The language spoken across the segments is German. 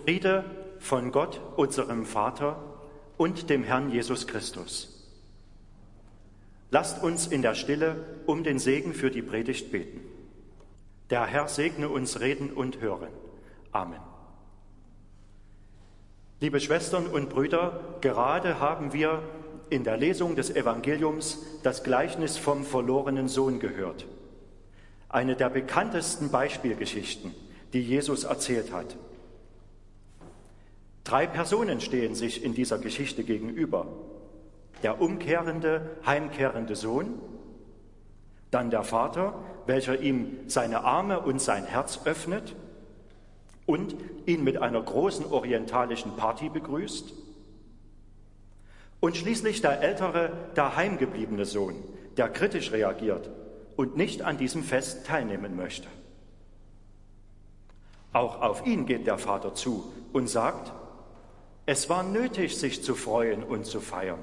Friede von Gott, unserem Vater und dem Herrn Jesus Christus. Lasst uns in der Stille um den Segen für die Predigt beten. Der Herr segne uns Reden und Hören. Amen. Liebe Schwestern und Brüder, gerade haben wir in der Lesung des Evangeliums das Gleichnis vom verlorenen Sohn gehört. Eine der bekanntesten Beispielgeschichten, die Jesus erzählt hat. 3 Personen stehen sich in dieser Geschichte gegenüber. Der umkehrende, heimkehrende Sohn, dann der Vater, welcher ihm seine Arme und sein Herz öffnet und ihn mit einer großen orientalischen Party begrüßt. Und schließlich der ältere, der heimgebliebene Sohn, der kritisch reagiert und nicht an diesem Fest teilnehmen möchte. Auch auf ihn geht der Vater zu und sagt, es war nötig, sich zu freuen und zu feiern.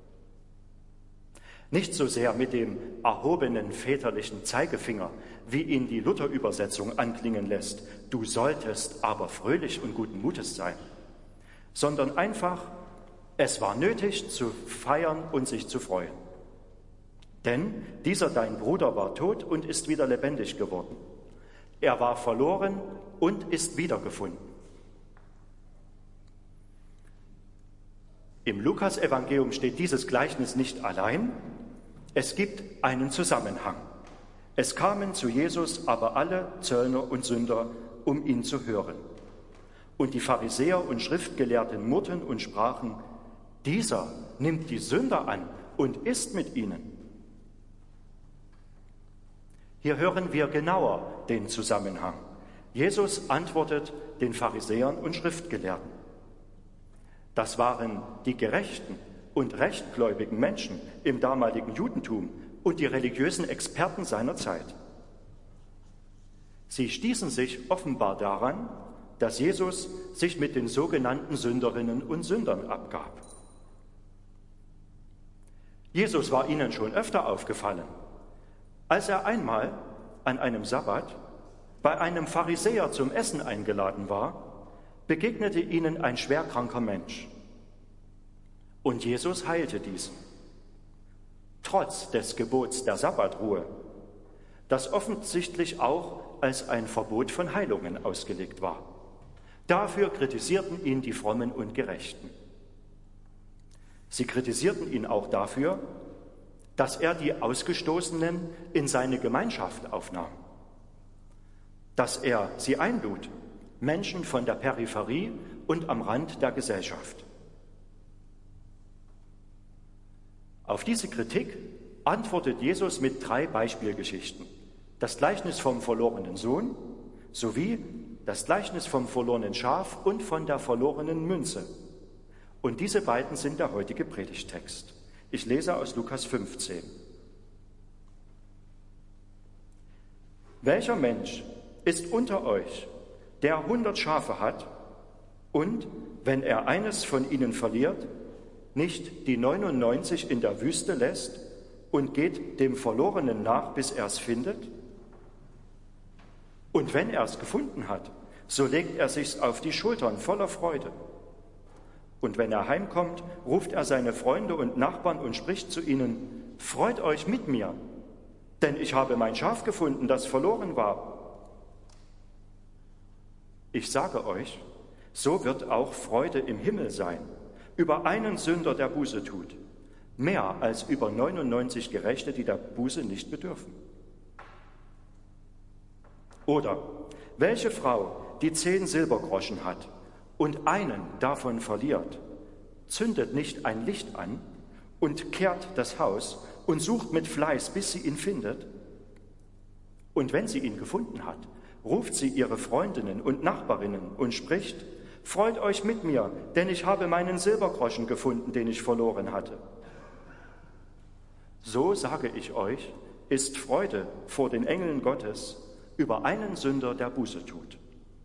Nicht so sehr mit dem erhobenen väterlichen Zeigefinger, wie ihn die Luther-Übersetzung anklingen lässt, du solltest aber fröhlich und guten Mutes sein, sondern einfach, es war nötig zu feiern und sich zu freuen. Denn dieser dein Bruder war tot und ist wieder lebendig geworden. Er war verloren und ist wiedergefunden. Im Lukas-Evangelium steht dieses Gleichnis nicht allein. Es gibt einen Zusammenhang. Es kamen zu Jesus aber alle Zöllner und Sünder, um ihn zu hören. Und die Pharisäer und Schriftgelehrten murrten und sprachen, dieser nimmt die Sünder an und isst mit ihnen. Hier hören wir genauer den Zusammenhang. Jesus antwortet den Pharisäern und Schriftgelehrten. Das waren die gerechten und rechtgläubigen Menschen im damaligen Judentum und die religiösen Experten seiner Zeit. Sie stießen sich offenbar daran, dass Jesus sich mit den sogenannten Sünderinnen und Sündern abgab. Jesus war ihnen schon öfter aufgefallen, als er einmal an einem Sabbat bei einem Pharisäer zum Essen eingeladen war, begegnete ihnen ein schwerkranker Mensch. Und Jesus heilte diesen. Trotz des Gebots der Sabbatruhe, das offensichtlich auch als ein Verbot von Heilungen ausgelegt war. Dafür kritisierten ihn die Frommen und Gerechten. Sie kritisierten ihn auch dafür, dass er die Ausgestoßenen in seine Gemeinschaft aufnahm, dass er sie einlud, Menschen von der Peripherie und am Rand der Gesellschaft. Auf diese Kritik antwortet Jesus mit 3 Beispielgeschichten. Das Gleichnis vom verlorenen Sohn sowie das Gleichnis vom verlorenen Schaf und von der verlorenen Münze. Und diese beiden sind der heutige Predigttext. Ich lese aus Lukas 15. Welcher Mensch ist unter euch, der 100 Schafe hat und, wenn er eines von ihnen verliert, nicht die 99 in der Wüste lässt und geht dem Verlorenen nach, bis er es findet? Und wenn er es gefunden hat, so legt er sich's auf die Schultern voller Freude. Und wenn er heimkommt, ruft er seine Freunde und Nachbarn und spricht zu ihnen, freut euch mit mir, denn ich habe mein Schaf gefunden, das verloren war. Ich sage euch, so wird auch Freude im Himmel sein, über einen Sünder, der Buße tut, mehr als über 99 Gerechte, die der Buße nicht bedürfen. Oder welche Frau, die 10 Silbergroschen hat und einen davon verliert, zündet nicht ein Licht an und kehrt das Haus und sucht mit Fleiß, bis sie ihn findet? Und wenn sie ihn gefunden hat, ruft sie ihre Freundinnen und Nachbarinnen und spricht, freut euch mit mir, denn ich habe meinen Silbergroschen gefunden, den ich verloren hatte. So sage ich euch, ist Freude vor den Engeln Gottes über einen Sünder, der Buße tut.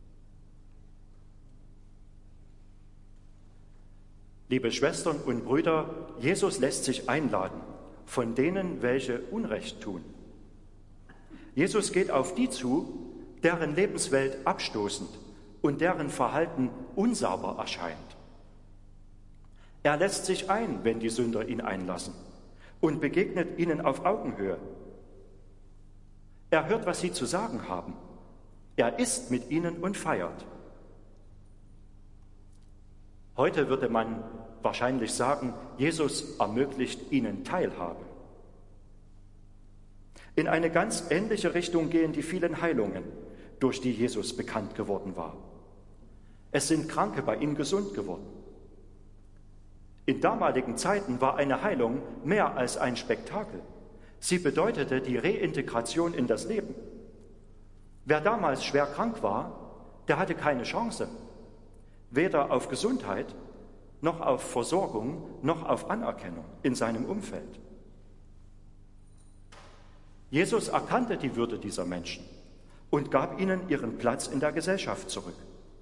Liebe Schwestern und Brüder, Jesus lässt sich einladen von denen, welche Unrecht tun. Jesus geht auf die zu, deren Lebenswelt abstoßend und deren Verhalten unsauber erscheint. Er lässt sich ein, wenn die Sünder ihn einlassen, und begegnet ihnen auf Augenhöhe. Er hört, was sie zu sagen haben. Er isst mit ihnen und feiert. Heute würde man wahrscheinlich sagen, Jesus ermöglicht ihnen Teilhabe. In eine ganz ähnliche Richtung gehen die vielen Heilungen, durch die Jesus bekannt geworden war. Es sind Kranke bei ihm gesund geworden. In damaligen Zeiten war eine Heilung mehr als ein Spektakel. Sie bedeutete die Reintegration in das Leben. Wer damals schwer krank war, der hatte keine Chance, weder auf Gesundheit, noch auf Versorgung, noch auf Anerkennung in seinem Umfeld. Jesus erkannte die Würde dieser Menschen und gab ihnen ihren Platz in der Gesellschaft zurück.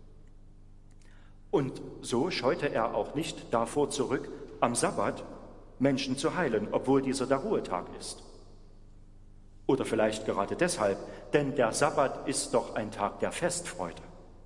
Und so scheute er auch nicht davor zurück, am Sabbat Menschen zu heilen, obwohl dieser der Ruhetag ist. Oder vielleicht gerade deshalb, denn der Sabbat ist doch ein Tag der Festfreude.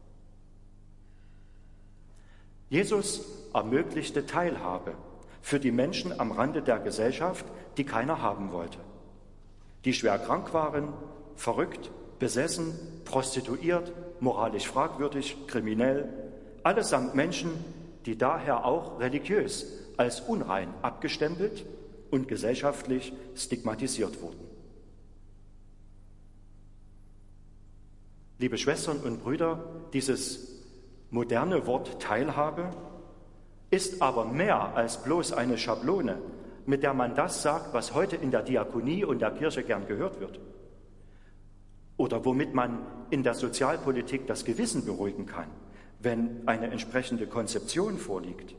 Jesus ermöglichte Teilhabe für die Menschen am Rande der Gesellschaft, die keiner haben wollte, die schwer krank waren, verrückt, besessen, prostituiert, moralisch fragwürdig, kriminell, allesamt Menschen, die daher auch religiös als unrein abgestempelt und gesellschaftlich stigmatisiert wurden. Liebe Schwestern und Brüder, dieses moderne Wort Teilhabe ist aber mehr als bloß eine Schablone, mit der man das sagt, was heute in der Diakonie und der Kirche gern gehört wird. Oder womit man in der Sozialpolitik das Gewissen beruhigen kann, wenn eine entsprechende Konzeption vorliegt.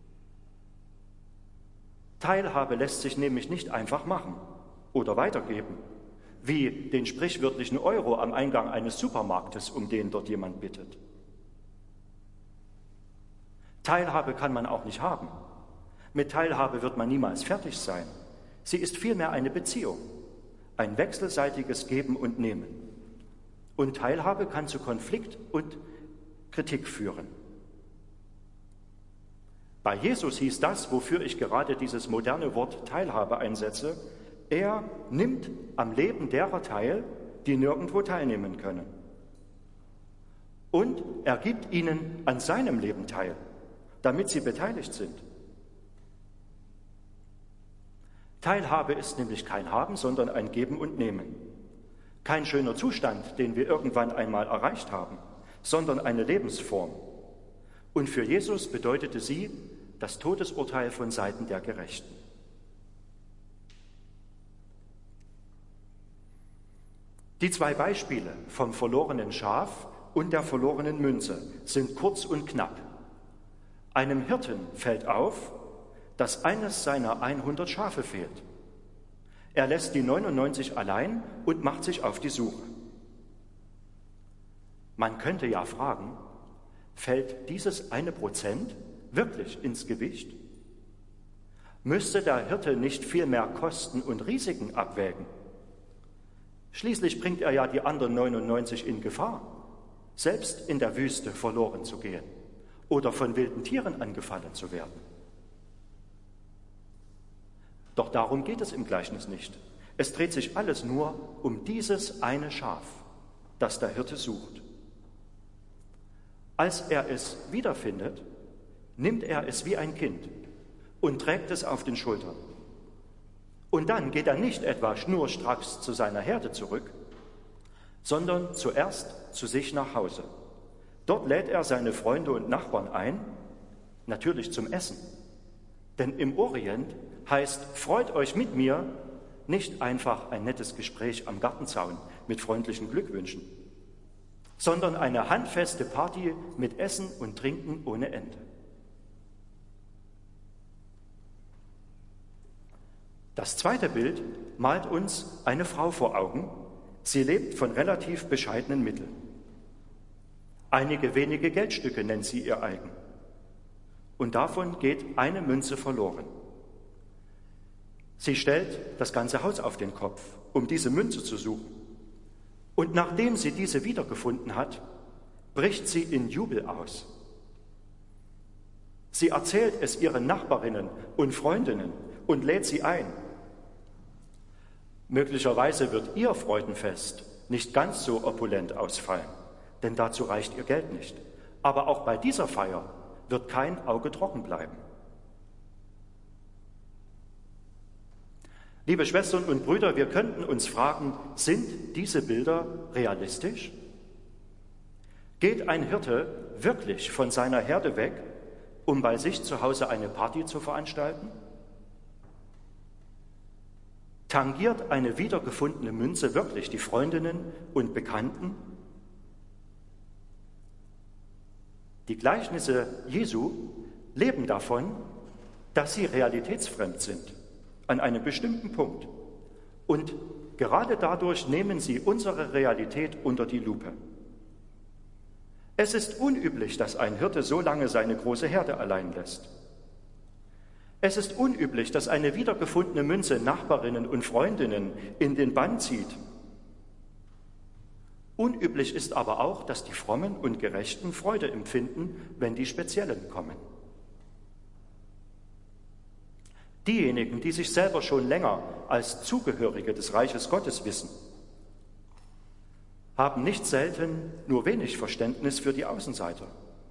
Teilhabe lässt sich nämlich nicht einfach machen oder weitergeben, wie den sprichwörtlichen Euro am Eingang eines Supermarktes, um den dort jemand bittet. Teilhabe kann man auch nicht haben. Mit Teilhabe wird man niemals fertig sein. Sie ist vielmehr eine Beziehung, ein wechselseitiges Geben und Nehmen. Und Teilhabe kann zu Konflikt und Kritik führen. Bei Jesus hieß das, wofür ich gerade dieses moderne Wort Teilhabe einsetze, er nimmt am Leben derer teil, die nirgendwo teilnehmen können. Und er gibt ihnen an seinem Leben teil, damit sie beteiligt sind. Teilhabe ist nämlich kein Haben, sondern ein Geben und Nehmen. Kein schöner Zustand, den wir irgendwann einmal erreicht haben, sondern eine Lebensform. Und für Jesus bedeutete sie das Todesurteil von Seiten der Gerechten. Die zwei Beispiele vom verlorenen Schaf und der verlorenen Münze sind kurz und knapp. Einem Hirten fällt auf, dass eines seiner 100 Schafe fehlt. Er lässt die 99 allein und macht sich auf die Suche. Man könnte ja fragen, fällt dieses 1% wirklich ins Gewicht? Müsste der Hirte nicht viel mehr Kosten und Risiken abwägen? Schließlich bringt er ja die anderen 99 in Gefahr, selbst in der Wüste verloren zu gehen oder von wilden Tieren angefallen zu werden. Doch darum geht es im Gleichnis nicht. Es dreht sich alles nur um dieses eine Schaf, das der Hirte sucht. Als er es wiederfindet, nimmt er es wie ein Kind und trägt es auf den Schultern. Und dann geht er nicht etwa schnurstracks zu seiner Herde zurück, sondern zuerst zu sich nach Hause. Dort lädt er seine Freunde und Nachbarn ein, natürlich zum Essen. Denn im Orient heißt "freut euch mit mir" nicht einfach ein nettes Gespräch am Gartenzaun mit freundlichen Glückwünschen, sondern eine handfeste Party mit Essen und Trinken ohne Ende. Das zweite Bild malt uns eine Frau vor Augen. Sie lebt von relativ bescheidenen Mitteln. Einige wenige Geldstücke nennt sie ihr eigen. Und davon geht eine Münze verloren. Sie stellt das ganze Haus auf den Kopf, um diese Münze zu suchen. Und nachdem sie diese wiedergefunden hat, bricht sie in Jubel aus. Sie erzählt es ihren Nachbarinnen und Freundinnen und lädt sie ein. Möglicherweise wird ihr Freudenfest nicht ganz so opulent ausfallen, denn dazu reicht ihr Geld nicht. Aber auch bei dieser Feier wird kein Auge trocken bleiben. Liebe Schwestern und Brüder, wir könnten uns fragen, sind diese Bilder realistisch? Geht ein Hirte wirklich von seiner Herde weg, um bei sich zu Hause eine Party zu veranstalten? Tangiert eine wiedergefundene Münze wirklich die Freundinnen und Bekannten? Die Gleichnisse Jesu leben davon, dass sie realitätsfremd sind, an einem bestimmten Punkt. Und gerade dadurch nehmen sie unsere Realität unter die Lupe. Es ist unüblich, dass ein Hirte so lange seine große Herde allein lässt. Es ist unüblich, dass eine wiedergefundene Münze Nachbarinnen und Freundinnen in den Bann zieht. Unüblich ist aber auch, dass die Frommen und Gerechten Freude empfinden, wenn die Speziellen kommen. Diejenigen, die sich selber schon länger als Zugehörige des Reiches Gottes wissen, haben nicht selten nur wenig Verständnis für die Außenseiter.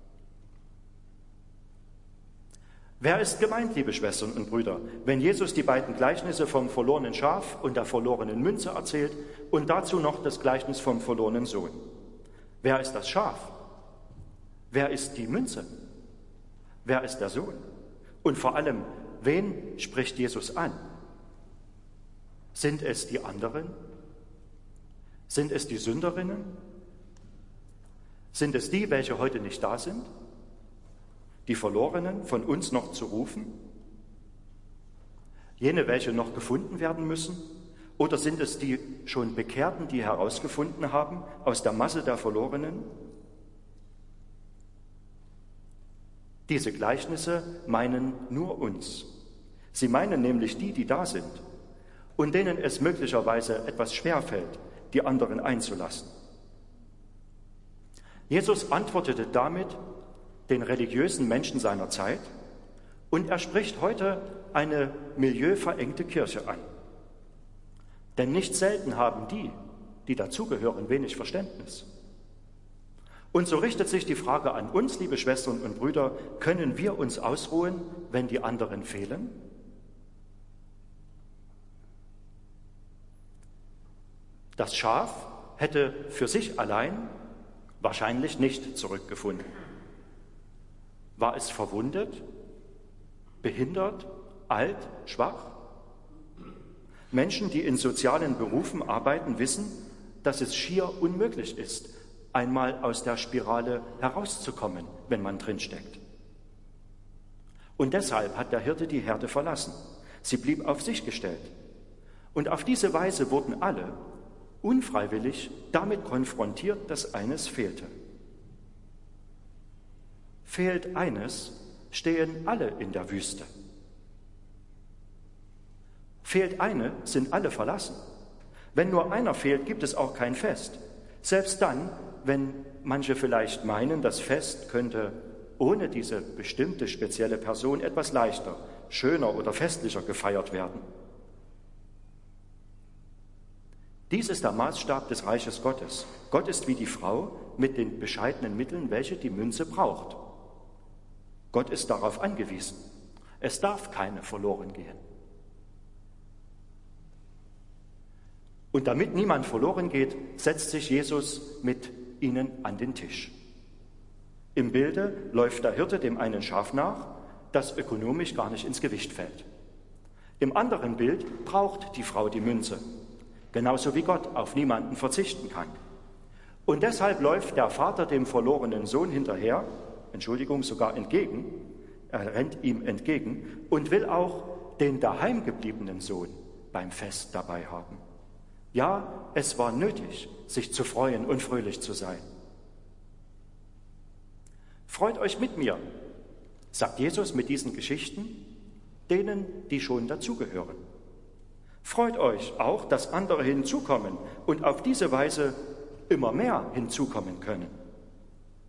Wer ist gemeint, liebe Schwestern und Brüder, wenn Jesus die beiden Gleichnisse vom verlorenen Schaf und der verlorenen Münze erzählt und dazu noch das Gleichnis vom verlorenen Sohn? Wer ist das Schaf? Wer ist die Münze? Wer ist der Sohn? Und vor allem, wen spricht Jesus an? Sind es die anderen? Sind es die Sünderinnen? Sind es die, welche heute nicht da sind? Die Verlorenen von uns noch zu rufen? Jene, welche noch gefunden werden müssen? Oder sind es die schon Bekehrten, die herausgefunden haben aus der Masse der Verlorenen? Diese Gleichnisse meinen nur uns. Sie meinen nämlich die, die da sind und denen es möglicherweise etwas schwerfällt, die anderen einzulassen. Jesus antwortete damit den religiösen Menschen seiner Zeit und er spricht heute eine milieuverengte Kirche an. Denn nicht selten haben die, die dazugehören, wenig Verständnis. Und so richtet sich die Frage an uns, liebe Schwestern und Brüder, können wir uns ausruhen, wenn die anderen fehlen? Das Schaf hätte für sich allein wahrscheinlich nicht zurückgefunden. War es verwundet, behindert, alt, schwach? Menschen, die in sozialen Berufen arbeiten, wissen, dass es schier unmöglich ist, einmal aus der Spirale herauszukommen, wenn man drinsteckt. Und deshalb hat der Hirte die Herde verlassen. Sie blieb auf sich gestellt. Und auf diese Weise wurden alle unfreiwillig damit konfrontiert, dass eines fehlte. Fehlt eines, stehen alle in der Wüste. Fehlt eine, sind alle verlassen. Wenn nur einer fehlt, gibt es auch kein Fest. Selbst dann, wenn manche vielleicht meinen, das Fest könnte ohne diese bestimmte spezielle Person etwas leichter, schöner oder festlicher gefeiert werden. Dies ist der Maßstab des Reiches Gottes. Gott ist wie die Frau mit den bescheidenen Mitteln, welche die Münze braucht. Gott ist darauf angewiesen. Es darf keine verloren gehen. Und damit niemand verloren geht, setzt sich Jesus mit ihnen an den Tisch. Im Bilde läuft der Hirte dem einen Schaf nach, das ökonomisch gar nicht ins Gewicht fällt. Im anderen Bild braucht die Frau die Münze, genauso wie Gott auf niemanden verzichten kann. Und deshalb läuft der Vater dem verlorenen Sohn hinterher, sogar entgegen, er rennt ihm entgegen und will auch den daheim gebliebenen Sohn beim Fest dabei haben. Ja, es war nötig, sich zu freuen und fröhlich zu sein. Freut euch mit mir, sagt Jesus mit diesen Geschichten, denen, die schon dazugehören. Freut euch auch, dass andere hinzukommen und auf diese Weise immer mehr hinzukommen können.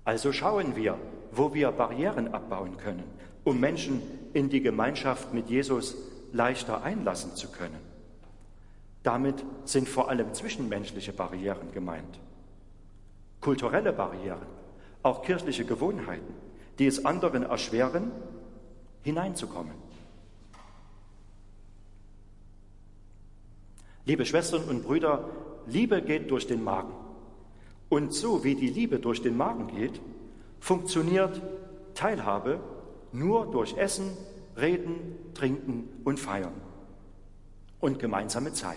Also schauen wir, wo wir Barrieren abbauen können, um Menschen in die Gemeinschaft mit Jesus leichter einlassen zu können. Damit sind vor allem zwischenmenschliche Barrieren gemeint. Kulturelle Barrieren, auch kirchliche Gewohnheiten, die es anderen erschweren, hineinzukommen. Liebe Schwestern und Brüder, Liebe geht durch den Magen. Und so wie die Liebe durch den Magen geht, funktioniert Teilhabe nur durch Essen, Reden, Trinken und Feiern und gemeinsame Zeit.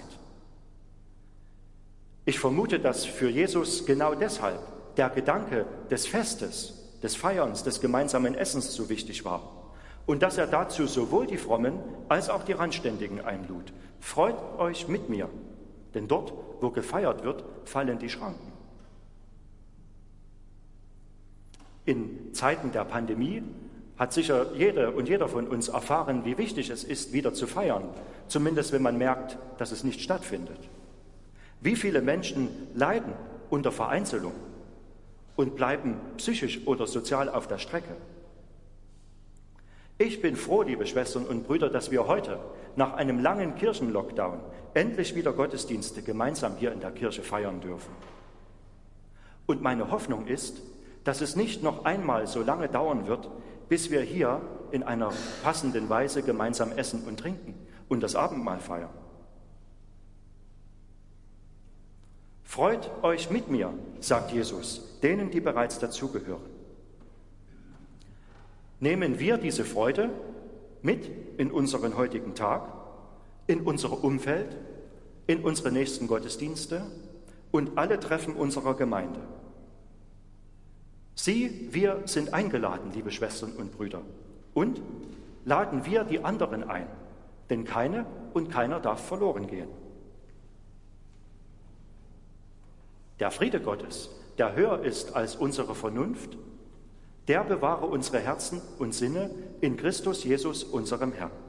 Ich vermute, dass für Jesus genau deshalb der Gedanke des Festes, des Feierns, des gemeinsamen Essens so wichtig war und dass er dazu sowohl die Frommen als auch die Randständigen einlud. Freut euch mit mir, denn dort, wo gefeiert wird, fallen die Schranken. In Zeiten der Pandemie hat sicher jede und jeder von uns erfahren, wie wichtig es ist, wieder zu feiern, zumindest wenn man merkt, dass es nicht stattfindet. Wie viele Menschen leiden unter Vereinzelung und bleiben psychisch oder sozial auf der Strecke. Ich bin froh, liebe Schwestern und Brüder, dass wir heute nach einem langen Kirchenlockdown endlich wieder Gottesdienste gemeinsam hier in der Kirche feiern dürfen. Und meine Hoffnung ist, dass es nicht noch einmal so lange dauern wird, bis wir hier in einer passenden Weise gemeinsam essen und trinken und das Abendmahl feiern. Freut euch mit mir, sagt Jesus, denen, die bereits dazugehören. Nehmen wir diese Freude mit in unseren heutigen Tag, in unser Umfeld, in unsere nächsten Gottesdienste und alle Treffen unserer Gemeinde. Wir sind eingeladen, liebe Schwestern und Brüder, und laden wir die anderen ein, denn keine und keiner darf verloren gehen. Der Friede Gottes, der höher ist als unsere Vernunft, der bewahre unsere Herzen und Sinne in Christus Jesus, unserem Herrn.